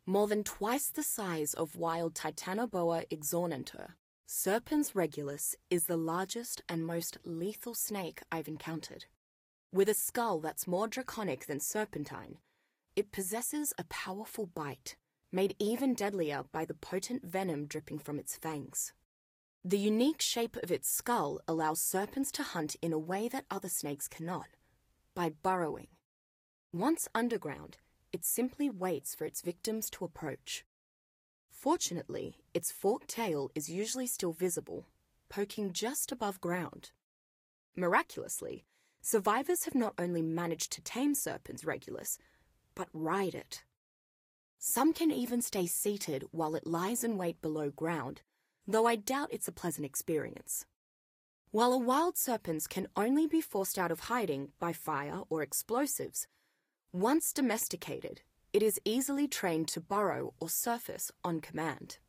More than twice the size of wild Titanoboa exornentur, Serpens regulus is the largest and most lethal snake I've encountered. With a skull that's more draconic than serpentine, it possesses a powerful bite, made even deadlier by the potent venom dripping from its fangs. The unique shape of its skull allows serpents to hunt in a way that other snakes cannot, by burrowing. Once underground, it simply waits for its victims to approach. Fortunately, its forked tail is usually still visible, poking just above ground. Miraculously, survivors have not only managed to tame Serpens regulus, but ride it. Some can even stay seated while it lies in wait below ground, though I doubt it's a pleasant experience. While a wild Serpens can only be forced out of hiding by fire or explosives, once domesticated, it is easily trained to burrow or surface on command.